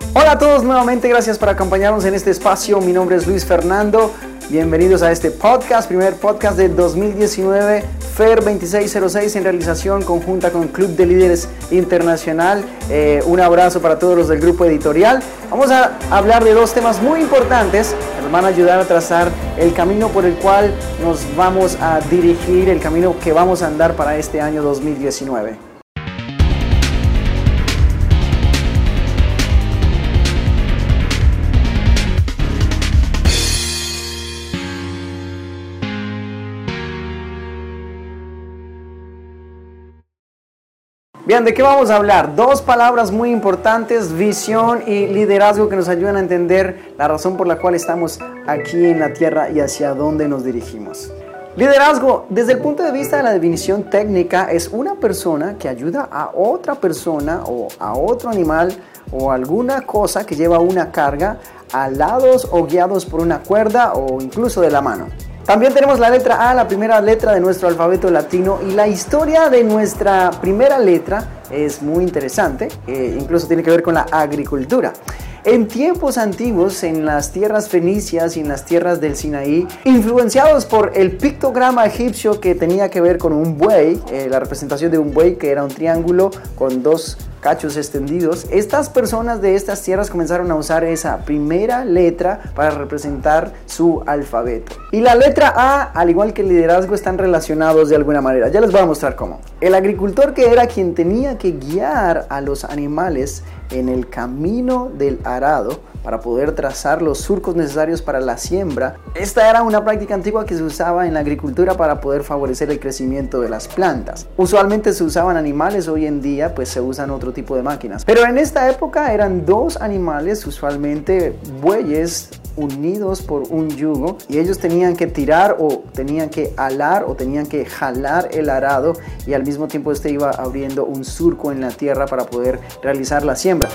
Hola a todos nuevamente, gracias por acompañarnos en este espacio. Mi nombre es Luis Fernando. Bienvenidos a este podcast, primer podcast de 2019, FER 2606, en realización conjunta con Club de Líderes Internacional. Un abrazo para todos los del grupo editorial. Vamos a hablar de dos temas muy importantes que nos van a ayudar a trazar el camino por el cual nos vamos a dirigir, el camino que vamos a andar para este año 2019. Bien, ¿de qué vamos a hablar? Dos palabras muy importantes, visión y liderazgo, que nos ayudan a entender la razón por la cual estamos aquí en la tierra y hacia dónde nos dirigimos. Liderazgo, desde el punto de vista de la definición técnica, es una persona que ayuda a otra persona o a otro animal o alguna cosa que lleva una carga, alados o guiados por una cuerda o incluso de la mano. También tenemos la letra A, la primera letra de nuestro alfabeto latino, y la historia de nuestra primera letra es muy interesante, incluso tiene que ver con la agricultura. En tiempos antiguos, en las tierras fenicias y en las tierras del Sinaí, influenciados por el pictograma egipcio que tenía que ver con un buey, la representación de un buey que era un triángulo con dos cachos extendidos, estas personas de estas tierras comenzaron a usar esa primera letra para representar su alfabeto. Y la letra A, al igual que el liderazgo, están relacionados de alguna manera. Ya les voy a mostrar cómo. El agricultor, que era quien tenía que guiar a los animales en el camino del arado para poder trazar los surcos necesarios para la siembra. Esta era una práctica antigua que se usaba en la agricultura para poder favorecer el crecimiento de las plantas. Usualmente se usaban animales, hoy en día pues se usan otro tipo de máquinas. Pero en esta época eran dos animales, usualmente bueyes, unidos por un yugo, y ellos tenían que tirar o tenían que alar o tenían que jalar el arado, y al mismo tiempo este iba abriendo un surco en la tierra para poder realizar la siembra.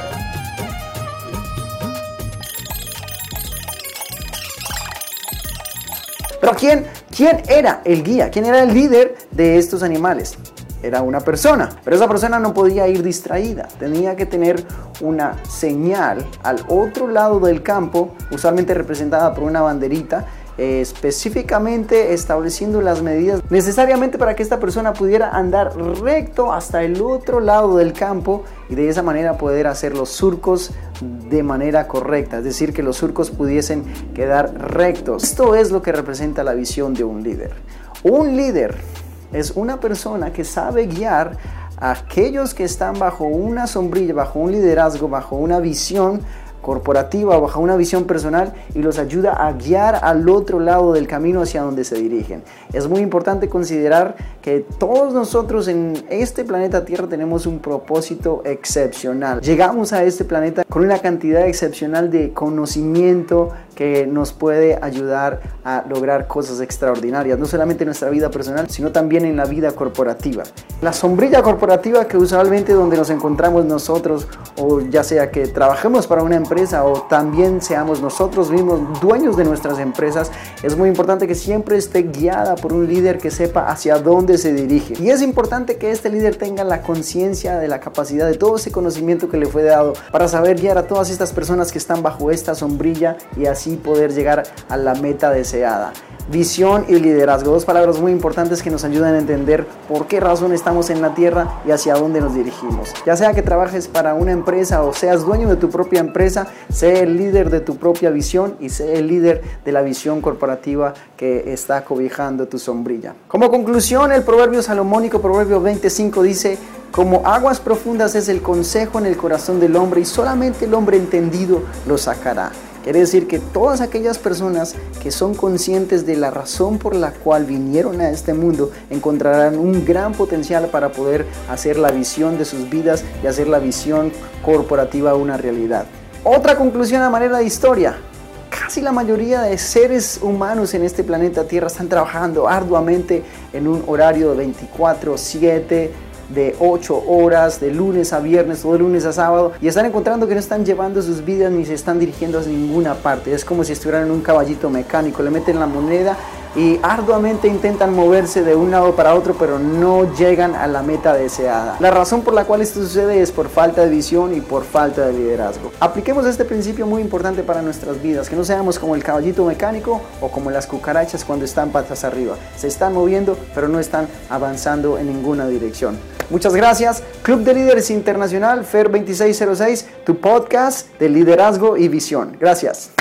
Pero ¿quién era el guía? ¿Quién era el líder de estos animales? Era una persona, pero esa persona no podía ir distraída, tenía que tener una señal al otro lado del campo, usualmente representada por una banderita, específicamente estableciendo las medidas necesariamente para que esta persona pudiera andar recto hasta el otro lado del campo y de esa manera poder hacer los surcos de manera correcta, es decir, que los surcos pudiesen quedar rectos. Esto es lo que representa la visión de un líder. Un líder es una persona que sabe guiar a aquellos que están bajo una sombrilla, bajo un liderazgo, bajo una visión corporativa, bajo una visión personal, y los ayuda a guiar al otro lado del camino hacia donde se dirigen. Es muy importante considerar que todos nosotros en este planeta Tierra tenemos un propósito excepcional. Llegamos a este planeta con una cantidad excepcional de conocimiento que nos puede ayudar a lograr cosas extraordinarias, no solamente en nuestra vida personal, sino también en la vida corporativa. La sombrilla corporativa que usualmente donde nos encontramos nosotros, o ya sea que trabajemos para una empresa o también seamos nosotros mismos dueños de nuestras empresas, es muy importante que siempre esté guiada por un líder que sepa hacia dónde se dirige. Y es importante que este líder tenga la conciencia de la capacidad de todo ese conocimiento que le fue dado para saber guiar a todas estas personas que están bajo esta sombrilla y así poder llegar a la meta deseada. Visión y liderazgo, dos palabras muy importantes que nos ayudan a entender por qué razón estamos en la tierra y hacia dónde nos dirigimos. Ya sea que trabajes para una empresa o seas dueño de tu propia empresa, sé el líder de tu propia visión y sé el líder de la visión corporativa que está cobijando tu sombrilla. Como conclusión, el proverbio salomónico, proverbio 25, dice: como aguas profundas es el consejo en el corazón del hombre, y solamente el hombre entendido lo sacará. Quiere decir que todas aquellas personas que son conscientes de la razón por la cual vinieron a este mundo encontrarán un gran potencial para poder hacer la visión de sus vidas y hacer la visión corporativa una realidad. Otra conclusión a manera de historia: casi la mayoría de seres humanos en este planeta Tierra están trabajando arduamente en un horario de 24/7, de 8 horas, de lunes a viernes o de lunes a sábado, y están encontrando que no están llevando sus vidas ni se están dirigiendo a ninguna parte. Es como si estuvieran en un caballito mecánico, le meten la moneda y arduamente intentan moverse de un lado para otro, pero no llegan a la meta deseada. La razón por la cual esto sucede es por falta de visión y por falta de liderazgo. Apliquemos este principio muy importante para nuestras vidas, que no seamos como el caballito mecánico o como las cucarachas cuando están patas arriba. Se están moviendo, pero no están avanzando en ninguna dirección. Muchas gracias. Club de Líderes Internacional, FER 2606, tu podcast de liderazgo y visión. Gracias.